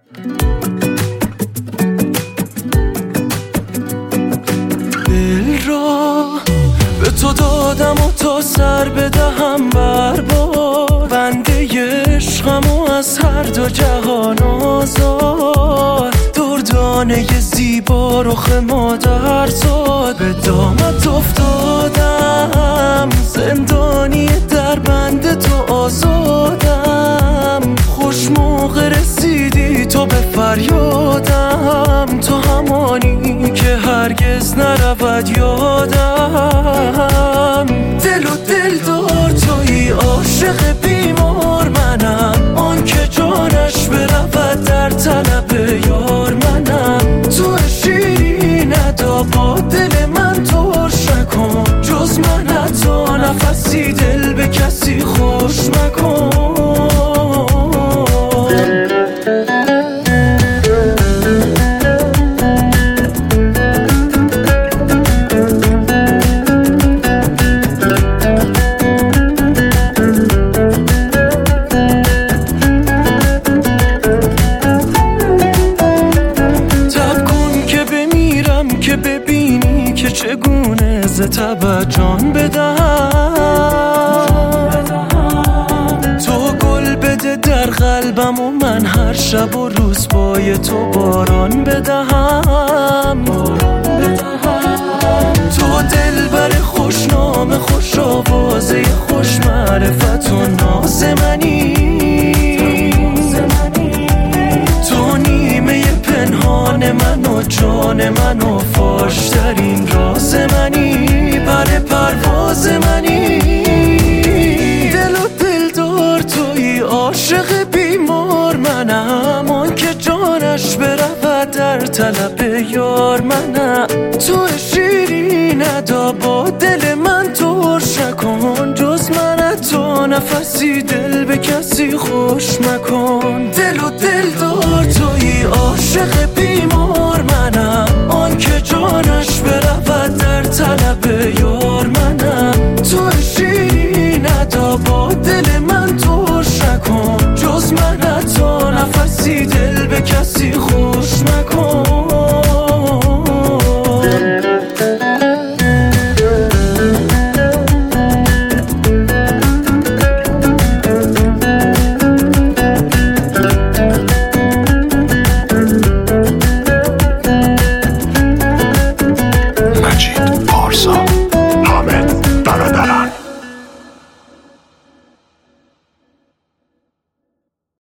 دل را به تو دادم و تا سر بدهم بر باد، بنده عشقم و از هر دو جهان آزاد. دردانه زیبا رخ مادر زاد، به دامت افتادم زندانی در بند تو آزادم. خوش موقع رسیدی تو به فریادم، تو همانی که هرگز نرود یادم. دل و دل دار تویی، عاشق بیمار منم، آن که جانش برود در طلب یار منم. تو شیرین ادا با دل من ترش نکن، جز من حتی نفسی دل به کسی خوش مکن. ببینی که چگونه ز تبت جان بدهم. تو گل بده در قلبم و من هر شب و روز پای تو باران بدهم. تو دلبر خوشنام، خوش آوازه، خوش معرفت و ناز منی. تو نیمه پنهان من و جان من و فاشترین راز منی، پر پرواز منی. دل و دل دار تویی، عاشق بیمار منم، آن که جانش برود در طلب یار منم. تو شیرین ادا با دل من ترش نکن، جز من تو نفسی دل به کسی خوش مکن. دل و دل دار تویی، عاشق بیمار منم، آن که جانش برود در طلب یار منم. تو شیرین ادا با دل من ترش نکن، جز من حتی نفسی دل به کسی خوش مکن.